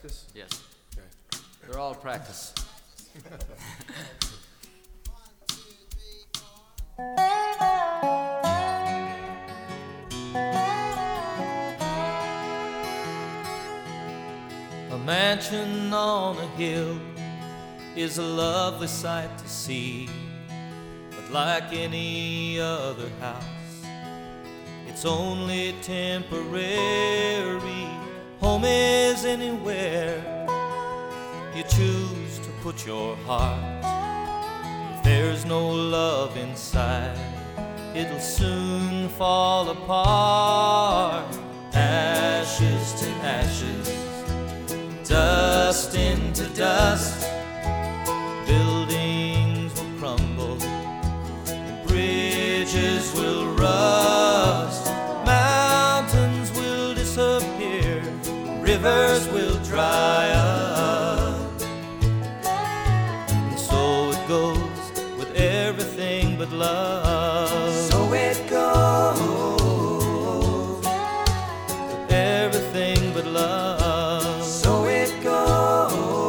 practice? Yes. Okay. They're all practice. A mansion on a hill is a lovely sight to see, but like any other house, it's only temporary. Home is anywhere you choose to put your heart. If there's no love inside, it'll soon fall apart. Ashes to ashes, dust into dust. Buildings will crumble, and bridges will rust. Mountains will disappear, rivers will dry up. And so it goes with everything but love. So it goes with everything but love. So it goes.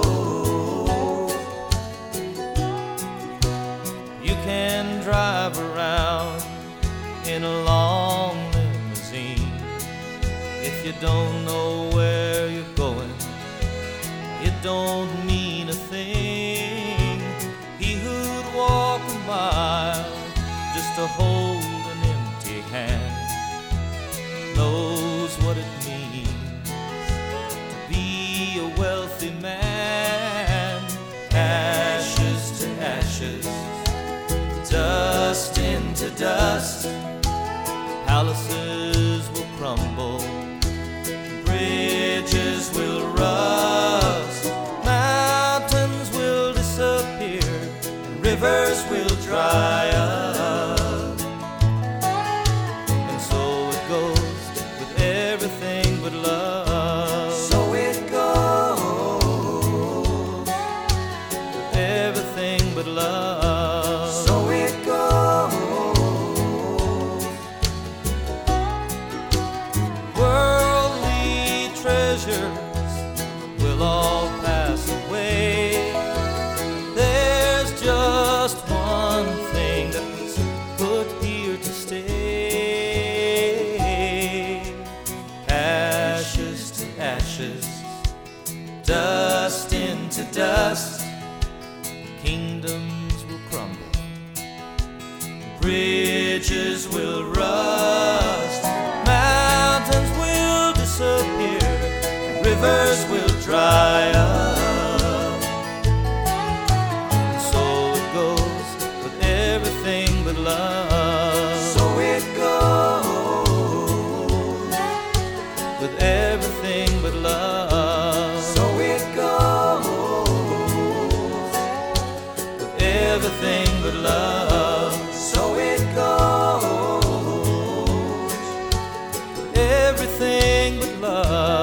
You can drive around in a long limousine. If you don't know where you're going, it don't mean a thing. He who'd walk a mile just to hold an empty hand knows what it means to be a wealthy man. Ashes to ashes, dust into dust. Palaces will crumble, bridges will rust. Mountains will disappear, and rivers will dry up. And so it goes with everything but love. So it goes with everything but love. So it goes. Worldly treasures will all pass away. There's just one thing that was put here to stay. Ashes to ashes, dust into dust. Kingdoms will crumble, bridges will rust. Mountains will disappear, rivers will dry up. And so it goes with everything but love. So it goes with everything but love. So it goes with everything but love. So it goes Everything but love.